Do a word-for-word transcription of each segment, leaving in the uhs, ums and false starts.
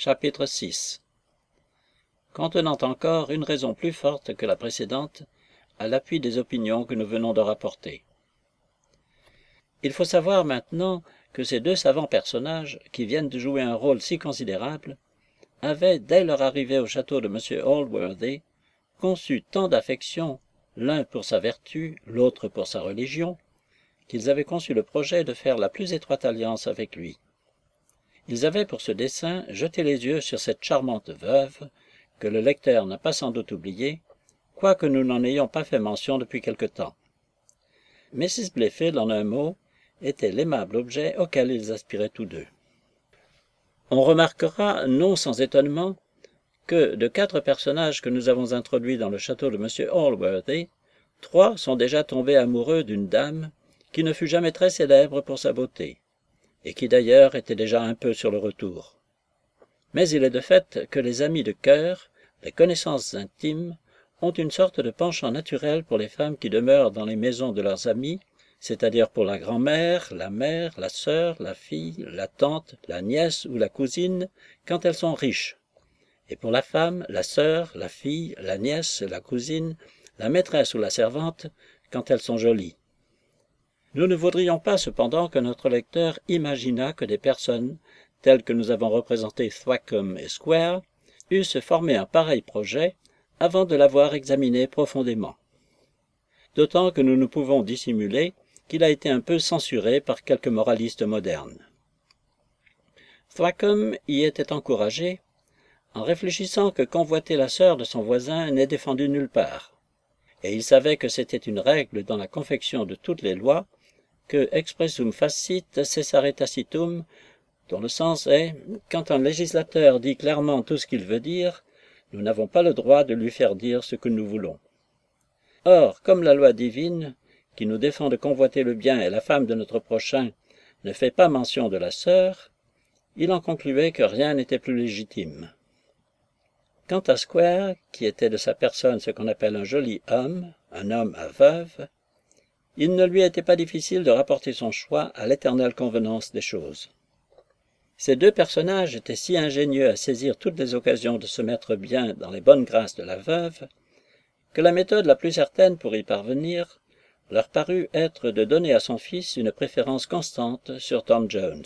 Chapitre six Contenant encore une raison plus forte que la précédente, à l'appui des opinions que nous venons de rapporter. Il faut savoir maintenant que ces deux savants personnages, qui viennent de jouer un rôle si considérable, avaient, dès leur arrivée au château de M. Allworthy, conçu tant d'affection, l'un pour sa vertu, l'autre pour sa religion, qu'ils avaient conçu le projet de faire la plus étroite alliance avec lui. Ils avaient pour ce dessein jeté les yeux sur cette charmante veuve, que le lecteur n'a pas sans doute oubliée, quoique nous n'en ayons pas fait mention depuis quelque temps. Missus Blayfield, en un mot, était l'aimable objet auquel ils aspiraient tous deux. On remarquera, non sans étonnement, que de quatre personnages que nous avons introduits dans le château de M. Allworthy, trois sont déjà tombés amoureux d'une dame qui ne fut jamais très célèbre pour sa beauté, et qui d'ailleurs était déjà un peu sur le retour. Mais il est de fait que les amis de cœur, les connaissances intimes, ont une sorte de penchant naturel pour les femmes qui demeurent dans les maisons de leurs amis, c'est-à-dire pour la grand-mère, la mère, la sœur, la fille, la tante, la nièce ou la cousine, quand elles sont riches, et pour la femme, la sœur, la fille, la nièce, la cousine, la maîtresse ou la servante, quand elles sont jolies. Nous ne voudrions pas cependant que notre lecteur imaginât que des personnes, telles que nous avons représenté Thwackum et Square, eussent formé un pareil projet avant de l'avoir examiné profondément. D'autant que nous ne pouvons dissimuler qu'il a été un peu censuré par quelques moralistes modernes. Thwackum y était encouragé en réfléchissant que convoiter la sœur de son voisin n'est défendu nulle part, et il savait que c'était une règle dans la confection de toutes les lois que expressum facit cessare tacitum, dont le sens est « quand un législateur dit clairement tout ce qu'il veut dire, nous n'avons pas le droit de lui faire dire ce que nous voulons ». Or, comme la loi divine, qui nous défend de convoiter le bien et la femme de notre prochain, ne fait pas mention de la sœur, il en concluait que rien n'était plus légitime. Quant à Square, qui était de sa personne ce qu'on appelle un joli homme, un homme à veuve, il ne lui était pas difficile de rapporter son choix à l'éternelle convenance des choses. Ces deux personnages étaient si ingénieux à saisir toutes les occasions de se mettre bien dans les bonnes grâces de la veuve, que la méthode la plus certaine pour y parvenir leur parut être de donner à son fils une préférence constante sur Tom Jones.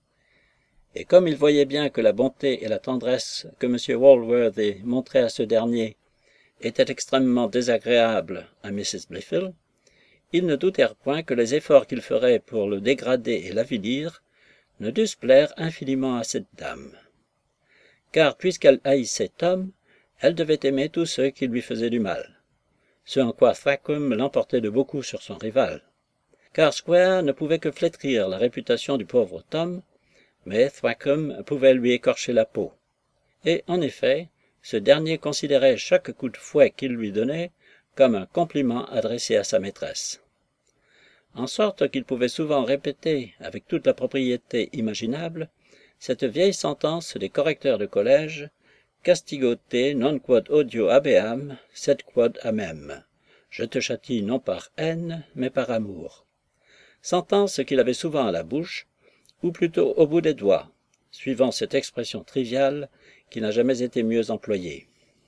Et comme il voyait bien que la bonté et la tendresse que M. Allworthy montrait à ce dernier étaient extrêmement désagréables à Missus Blayfield, ils ne doutèrent point que les efforts qu'ils feraient pour le dégrader et l'avilir ne dussent plaire infiniment à cette dame. Car puisqu'elle haïssait Tom, elle devait aimer tous ceux qui lui faisaient du mal, ce en quoi Thwackum l'emportait de beaucoup sur son rival. Car Square ne pouvait que flétrir la réputation du pauvre Tom, mais Thwackum pouvait lui écorcher la peau. Et, en effet, ce dernier considérait chaque coup de fouet qu'il lui donnait comme un compliment adressé à sa maîtresse. En sorte qu'il pouvait souvent répéter, avec toute la propriété imaginable, cette vieille sentence des correcteurs de collège, « Castigo te non quod odio habeam, sed quod amem » « Je te châtie non par haine, mais par amour » sentence qu'il avait souvent à la bouche, ou plutôt au bout des doigts, suivant cette expression triviale qui n'a jamais été mieux employée.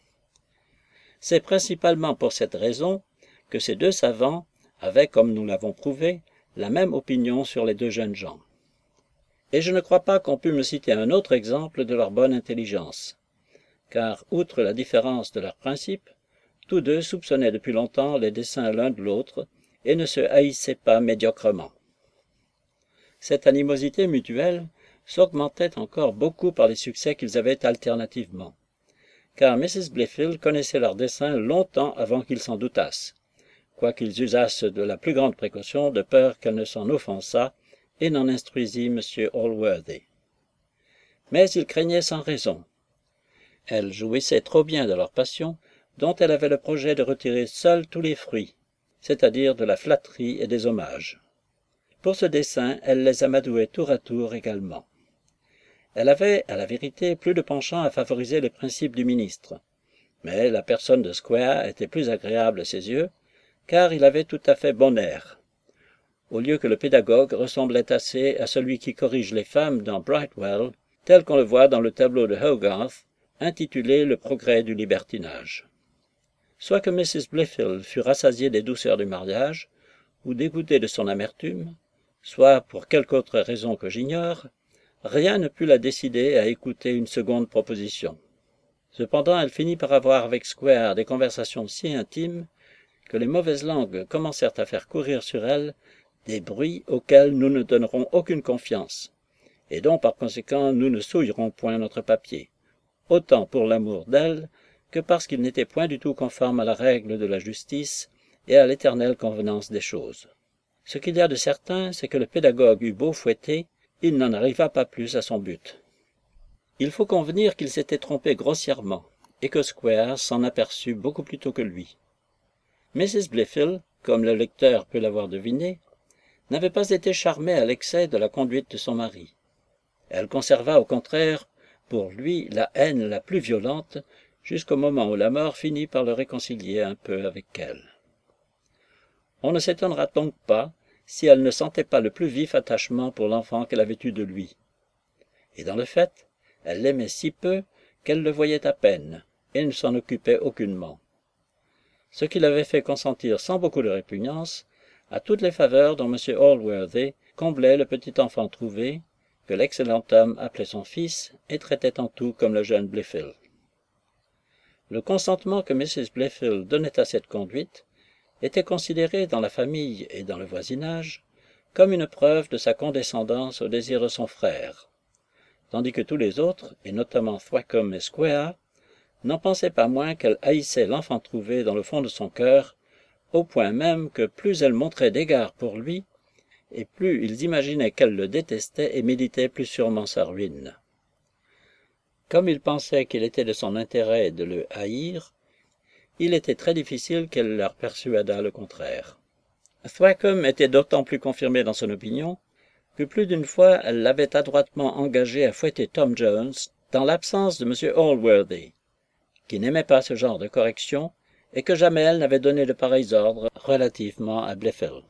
C'est principalement pour cette raison que ces deux savants avaient, comme nous l'avons prouvé, la même opinion sur les deux jeunes gens. Et je ne crois pas qu'on pût me citer un autre exemple de leur bonne intelligence, car, outre la différence de leurs principes, tous deux soupçonnaient depuis longtemps les desseins l'un de l'autre et ne se haïssaient pas médiocrement. Cette animosité mutuelle s'augmentait encore beaucoup par les succès qu'ils avaient alternativement, car Missus Blayfield connaissait leurs desseins longtemps avant qu'ils s'en doutassent, quoiqu'ils usassent de la plus grande précaution de peur qu'elle ne s'en offensât et n'en instruisît M. Allworthy. Mais ils craignaient sans raison. Elle jouissait trop bien de leur passion, dont elle avait le projet de retirer seule tous les fruits, c'est-à-dire de la flatterie et des hommages. Pour ce dessein, elle les amadouait tour à tour également. Elle avait, à la vérité, plus de penchant à favoriser les principes du ministre, mais la personne de Square était plus agréable à ses yeux, car il avait tout à fait bon air. Au lieu que le pédagogue ressemblait assez à celui qui corrige les femmes dans Brightwell, tel qu'on le voit dans le tableau de Hogarth, intitulé « Le progrès du libertinage ». Soit que Missus Blifil fût rassasiée des douceurs du mariage, ou dégoûtée de son amertume, soit pour quelque autre raison que j'ignore, rien ne put la décider à écouter une seconde proposition. Cependant, elle finit par avoir avec Square des conversations si intimes que les mauvaises langues commencèrent à faire courir sur elle des bruits auxquels nous ne donnerons aucune confiance, et dont par conséquent nous ne souillerons point notre papier, autant pour l'amour d'elle que parce qu'il n'était point du tout conforme à la règle de la justice et à l'éternelle convenance des choses. Ce qu'il y a de certain, c'est que le pédagogue eut beau fouetter, il n'en arriva pas plus à son but. Il faut convenir qu'il s'était trompé grossièrement, et que Square s'en aperçut beaucoup plus tôt que lui. Missus Blifil, comme le lecteur peut l'avoir deviné, n'avait pas été charmée à l'excès de la conduite de son mari. Elle conserva au contraire pour lui la haine la plus violente, jusqu'au moment où la mort finit par le réconcilier un peu avec elle. On ne s'étonnera donc pas si elle ne sentait pas le plus vif attachement pour l'enfant qu'elle avait eu de lui. Et dans le fait, elle l'aimait si peu qu'elle le voyait à peine, et ne s'en occupait aucunement. Ce qui l'avait fait consentir sans beaucoup de répugnance à toutes les faveurs dont M. Allworthy comblait le petit enfant trouvé, que l'excellent homme appelait son fils, et traitait en tout comme le jeune Blifil. Le consentement que Missus Blifil donnait à cette conduite était considéré dans la famille et dans le voisinage comme une preuve de sa condescendance au désir de son frère, tandis que tous les autres, et notamment Thwackum et Square, n'en pensaient pas moins qu'elle haïssait l'enfant trouvé dans le fond de son cœur, au point même que plus elle montrait d'égards pour lui, et plus ils imaginaient qu'elle le détestait et méditait plus sûrement sa ruine. Comme ils pensaient qu'il était de son intérêt de le haïr, il était très difficile qu'elle leur persuadât le contraire. Thwackum était d'autant plus confirmé dans son opinion que plus d'une fois elle l'avait adroitement engagé à fouetter Tom Jones dans l'absence de M. Allworthy, qui n'aimait pas ce genre de correction et que jamais elle n'avait donné de pareils ordres relativement à Blifil.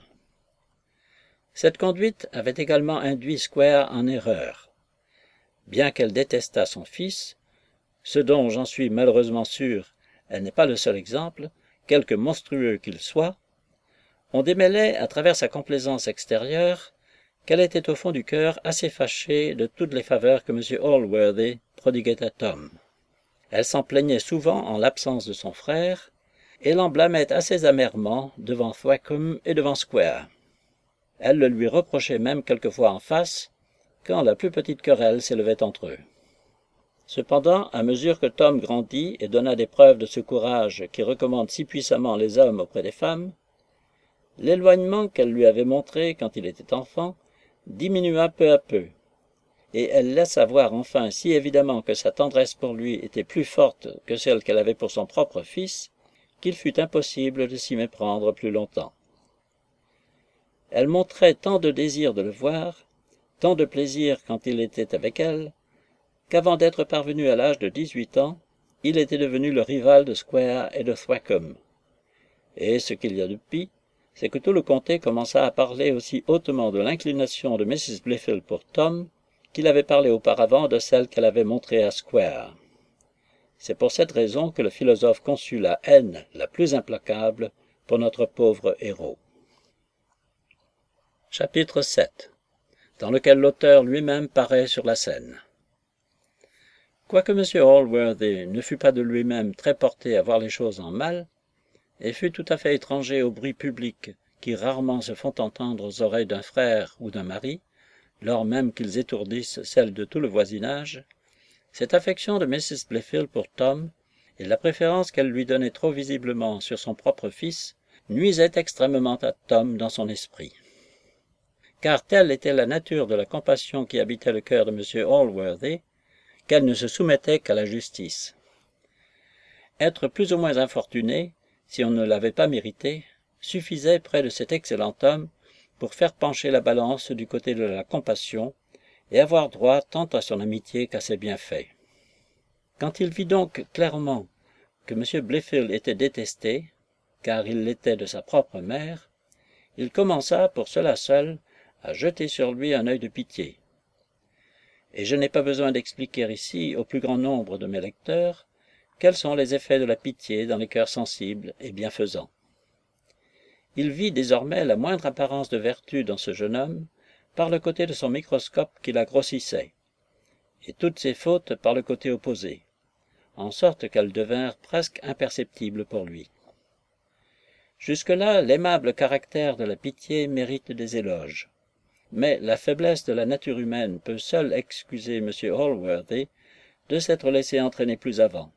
Cette conduite avait également induit Square en erreur. Bien qu'elle détestât son fils, ce dont j'en suis malheureusement sûr, elle n'est pas le seul exemple, quelque monstrueux qu'il soit, on démêlait à travers sa complaisance extérieure qu'elle était au fond du cœur assez fâchée de toutes les faveurs que M. Allworthy prodiguait à Tom. Elle s'en plaignait souvent en l'absence de son frère, et l'en blâmait assez amèrement devant Thwackum et devant Square. Elle le lui reprochait même quelquefois en face, quand la plus petite querelle s'élevait entre eux. Cependant, à mesure que Tom grandit et donna des preuves de ce courage qui recommande si puissamment les hommes auprès des femmes, l'éloignement qu'elle lui avait montré quand il était enfant diminua peu à peu, et elle laissa voir enfin si évidemment que sa tendresse pour lui était plus forte que celle qu'elle avait pour son propre fils, qu'il fut impossible de s'y méprendre plus longtemps. Elle montrait tant de désir de le voir, tant de plaisir quand il était avec elle, qu'avant d'être parvenu à l'âge de dix-huit ans, il était devenu le rival de Square et de Thwackum. Et ce qu'il y a de pis, c'est que tout le comté commença à parler aussi hautement de l'inclination de Missus Blifil pour Tom qu'il avait parlé auparavant de celle qu'elle avait montrée à Square. C'est pour cette raison que le philosophe conçut la haine la plus implacable pour notre pauvre héros. Chapitre sept, dans lequel l'auteur lui-même paraît sur la scène. Quoique M. Allworthy ne fût pas de lui-même très porté à voir les choses en mal, et fût tout à fait étranger aux bruits publics qui rarement se font entendre aux oreilles d'un frère ou d'un mari, lors même qu'ils étourdissent celles de tout le voisinage, cette affection de Missus Blifil pour Tom, et la préférence qu'elle lui donnait trop visiblement sur son propre fils, nuisaient extrêmement à Tom dans son esprit. Car telle était la nature de la compassion qui habitait le cœur de M. Allworthy, qu'elle ne se soumettait qu'à la justice. Être plus ou moins infortuné, si on ne l'avait pas mérité, suffisait près de cet excellent homme pour faire pencher la balance du côté de la compassion et avoir droit tant à son amitié qu'à ses bienfaits. Quand il vit donc clairement que M. Blifil était détesté, car il l'était de sa propre mère, il commença, pour cela seul, à jeter sur lui un œil de pitié. et je n'ai pas besoin d'expliquer ici au plus grand nombre de mes lecteurs quels sont les effets de la pitié dans les cœurs sensibles et bienfaisants. Il vit désormais la moindre apparence de vertu dans ce jeune homme par le côté de son microscope qui la grossissait, et toutes ses fautes par le côté opposé, en sorte qu'elles devinrent presque imperceptibles pour lui. Jusque-là, l'aimable caractère de la pitié mérite des éloges, mais la faiblesse de la nature humaine peut seule excuser M. Allworthy de s'être laissé entraîner plus avant,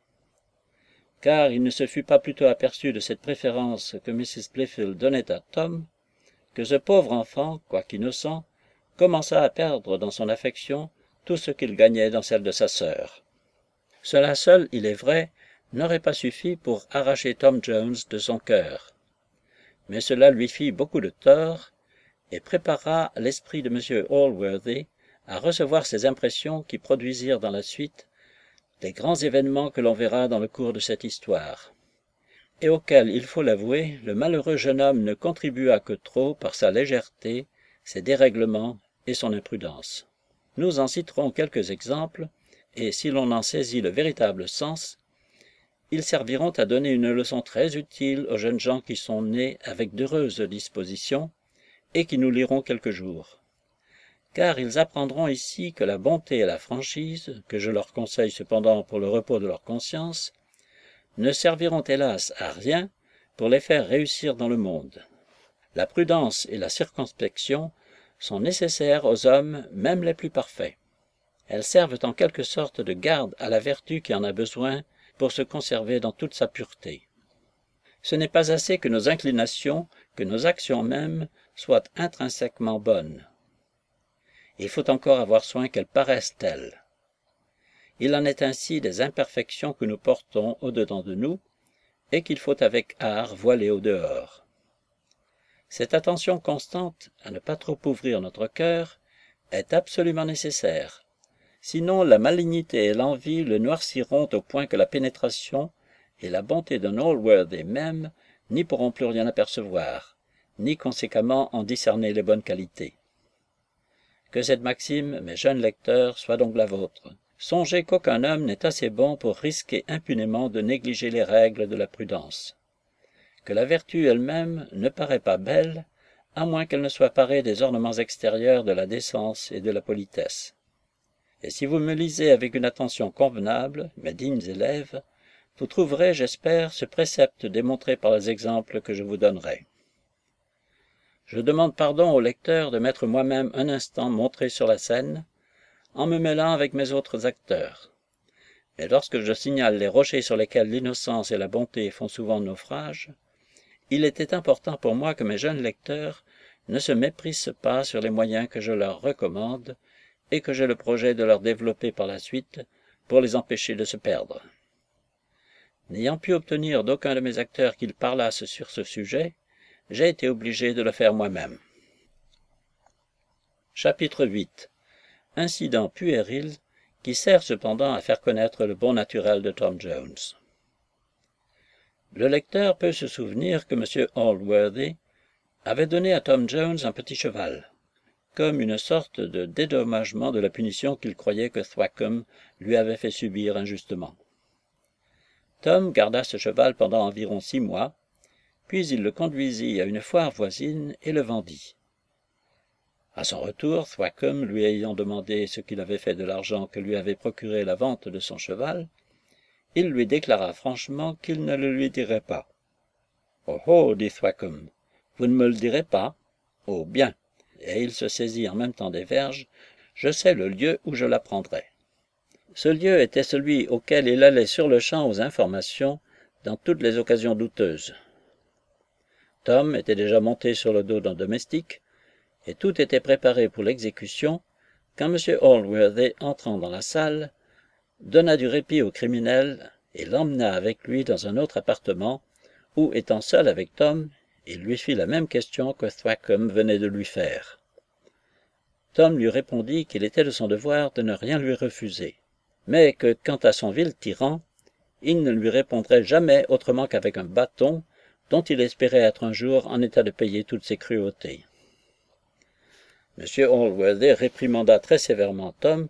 car il ne se fut pas plutôt aperçu de cette préférence que Missus Playfield donnait à Tom, que ce pauvre enfant, quoiqu'innocent, commença à perdre dans son affection tout ce qu'il gagnait dans celle de sa sœur. Cela seul, il est vrai, n'aurait pas suffi pour arracher Tom Jones de son cœur, mais cela lui fit beaucoup de tort et prépara l'esprit de M. Allworthy à recevoir ces impressions qui produisirent dans la suite les grands événements que l'on verra dans le cours de cette histoire, et auxquels, il faut l'avouer, le malheureux jeune homme ne contribua que trop par sa légèreté, ses dérèglements et son imprudence. Nous en citerons quelques exemples, et si l'on en saisit le véritable sens, ils serviront à donner une leçon très utile aux jeunes gens qui sont nés avec d'heureuses dispositions et qui nous liront quelque jour. Car ils apprendront ici que la bonté et la franchise, que je leur conseille cependant pour le repos de leur conscience, ne serviront hélas à rien pour les faire réussir dans le monde. La prudence et la circonspection sont nécessaires aux hommes, même les plus parfaits. Elles servent en quelque sorte de garde à la vertu qui en a besoin pour se conserver dans toute sa pureté. Ce n'est pas assez que nos inclinations, que nos actions mêmes, soient intrinsèquement bonnes. Il faut encore avoir soin qu'elles paraissent telles. Il en est ainsi des imperfections que nous portons au-dedans de nous, et qu'il faut avec art voiler au dehors. Cette attention constante à ne pas trop ouvrir notre cœur est absolument nécessaire. Sinon, la malignité et l'envie le noirciront au point que la pénétration et la bonté d'un Allworthy même n'y pourront plus rien apercevoir, ni conséquemment en discerner les bonnes qualités. Que cette maxime, mes jeunes lecteurs, soit donc la vôtre. Songez qu'aucun homme n'est assez bon pour risquer impunément de négliger les règles de la prudence. Que la vertu elle-même ne paraît pas belle, à moins qu'elle ne soit parée des ornements extérieurs de la décence et de la politesse. Et si vous me lisez avec une attention convenable, mes dignes élèves, vous trouverez, j'espère, ce précepte démontré par les exemples que je vous donnerai. Je demande pardon au lecteur de m'être moi-même un instant montré sur la scène, en me mêlant avec mes autres acteurs. Mais lorsque je signale les rochers sur lesquels l'innocence et la bonté font souvent naufrage, il était important pour moi que mes jeunes lecteurs ne se méprisent pas sur les moyens que je leur recommande et que j'ai le projet de leur développer par la suite pour les empêcher de se perdre. N'ayant pu obtenir d'aucun de mes acteurs qu'ils parlassent sur ce sujet, j'ai été obligé de le faire moi-même. Chapitre huit. Incident puéril qui sert cependant à faire connaître le bon naturel de Tom Jones. Le lecteur peut se souvenir que M. Allworthy avait donné à Tom Jones un petit cheval, comme une sorte de dédommagement de la punition qu'il croyait que Thwackum lui avait fait subir injustement. Tom garda ce cheval pendant environ six mois, puis il le conduisit à une foire voisine et le vendit. À son retour, Thwackum, lui ayant demandé ce qu'il avait fait de l'argent que lui avait procuré la vente de son cheval, il lui déclara franchement qu'il ne le lui dirait pas. « Oh, oh, dit Thwackum, vous ne me le direz pas? Oh, bien. » Et il se saisit en même temps des verges. « Je sais le lieu où je la prendrai. » Ce lieu était celui auquel il allait sur-le-champ aux informations dans toutes les occasions douteuses. Tom était déjà monté sur le dos d'un domestique, et tout était préparé pour l'exécution, quand M. Allworthy, entrant dans la salle, donna du répit au criminel et l'emmena avec lui dans un autre appartement, où, étant seul avec Tom, il lui fit la même question que Thwackum venait de lui faire. Tom lui répondit qu'il était de son devoir de ne rien lui refuser, mais que, quant à son vil tyran, il ne lui répondrait jamais autrement qu'avec un bâton, dont il espérait être un jour en état de payer toutes ses cruautés. M. Allworthy réprimanda très sévèrement Tom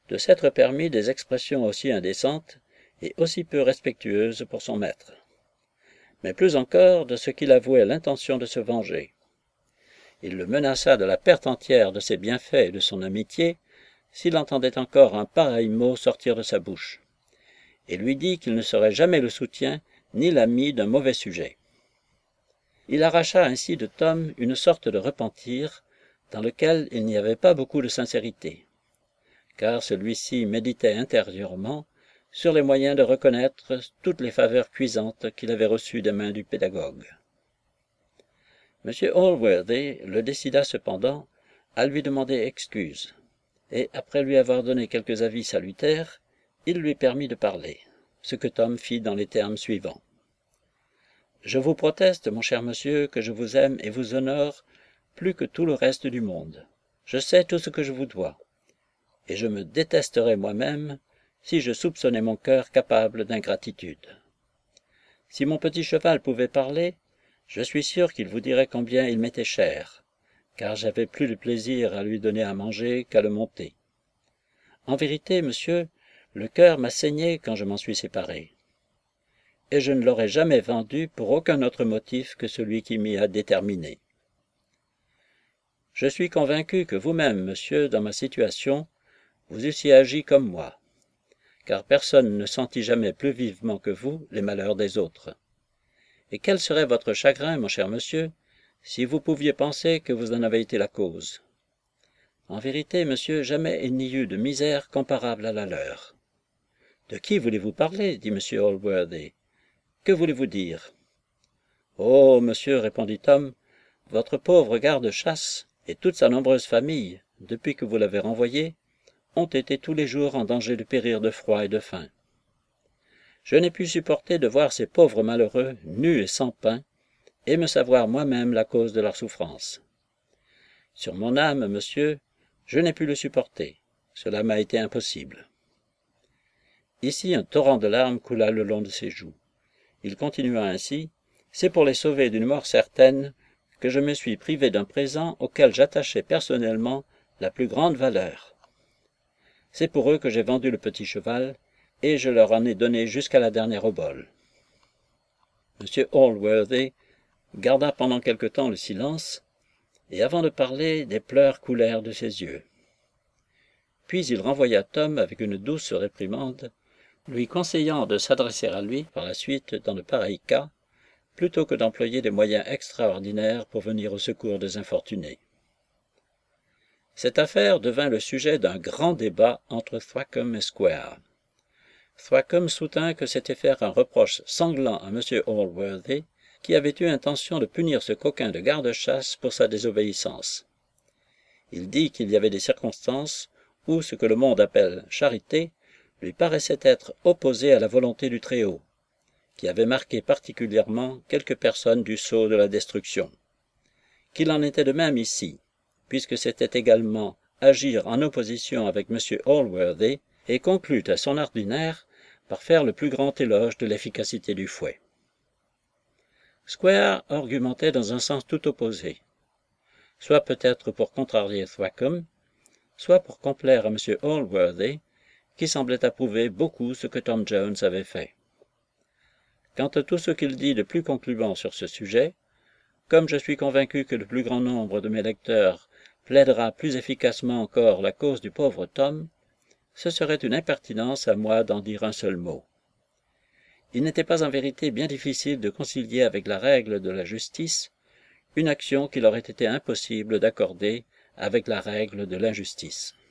de s'être permis des expressions aussi indécentes et aussi peu respectueuses pour son maître, mais plus encore de ce qu'il avouait l'intention de se venger. Il le menaça de la perte entière de ses bienfaits et de son amitié s'il entendait encore un pareil mot sortir de sa bouche, et lui dit qu'il ne serait jamais le soutien ni l'ami d'un mauvais sujet. Il arracha ainsi de Tom une sorte de repentir dans lequel il n'y avait pas beaucoup de sincérité, car celui-ci méditait intérieurement sur les moyens de reconnaître toutes les faveurs cuisantes qu'il avait reçues des mains du pédagogue. M. Allworthy le décida cependant à lui demander excuse, et après lui avoir donné quelques avis salutaires, il lui permit de parler, ce que Tom fit dans les termes suivants. « Je vous proteste, mon cher monsieur, que je vous aime et vous honore plus que tout le reste du monde. Je sais tout ce que je vous dois, et je me détesterais moi-même si je soupçonnais mon cœur capable d'ingratitude. Si mon petit cheval pouvait parler, je suis sûr qu'il vous dirait combien il m'était cher, car j'avais plus de plaisir à lui donner à manger qu'à le monter. En vérité, monsieur, le cœur m'a saigné quand je m'en suis séparé, et je ne l'aurais jamais vendu pour aucun autre motif que celui qui m'y a déterminé. Je suis convaincu que vous-même, monsieur, dans ma situation, vous eussiez agi comme moi, car personne ne sentit jamais plus vivement que vous les malheurs des autres. Et quel serait votre chagrin, mon cher monsieur, si vous pouviez penser que vous en avez été la cause? En vérité, monsieur, jamais il n'y eut de misère comparable à la leur. » « De qui voulez-vous parler? » dit M. Allworthy. « Que voulez-vous dire? »« Oh, monsieur, répondit Tom, votre pauvre garde-chasse et toute sa nombreuse famille, depuis que vous l'avez renvoyé, ont été tous les jours en danger de périr de froid et de faim. Je n'ai pu supporter de voir ces pauvres malheureux, nus et sans pain, et me savoir moi-même la cause de leur souffrance. Sur mon âme, monsieur, je n'ai pu le supporter. Cela m'a été impossible. » Ici un torrent de larmes coula le long de ses joues. Il continua ainsi. « C'est pour les sauver d'une mort certaine que je me suis privé d'un présent auquel j'attachais personnellement la plus grande valeur. C'est pour eux que j'ai vendu le petit cheval, et je leur en ai donné jusqu'à la dernière obole. » M. Allworthy garda pendant quelque temps le silence, et avant de parler, des pleurs coulèrent de ses yeux. Puis il renvoya Tom avec une douce réprimande, lui conseillant de s'adresser à lui par la suite dans de pareils cas, plutôt que d'employer des moyens extraordinaires pour venir au secours des infortunés. Cette affaire devint le sujet d'un grand débat entre Thwackum et Square. Thwackum soutint que c'était faire un reproche sanglant à M. Allworthy, qui avait eu intention de punir ce coquin de garde-chasse pour sa désobéissance. Il dit qu'il y avait des circonstances où ce que le monde appelle charité lui paraissait être opposé à la volonté du Très-Haut, qui avait marqué particulièrement quelques personnes du sceau de la destruction. Qu'il en était de même ici, puisque c'était également agir en opposition avec M. Allworthy, et conclut à son ordinaire par faire le plus grand éloge de l'efficacité du fouet. Square argumentait dans un sens tout opposé, soit peut-être pour contrarier Thwackum, soit pour complaire à M. Allworthy, qui semblait approuver beaucoup ce que Tom Jones avait fait. Quant à tout ce qu'il dit de plus concluant sur ce sujet, comme je suis convaincu que le plus grand nombre de mes lecteurs plaidera plus efficacement encore la cause du pauvre Tom, ce serait une impertinence à moi d'en dire un seul mot. Il n'était pas en vérité bien difficile de concilier avec la règle de la justice une action qu'il aurait été impossible d'accorder avec la règle de l'injustice.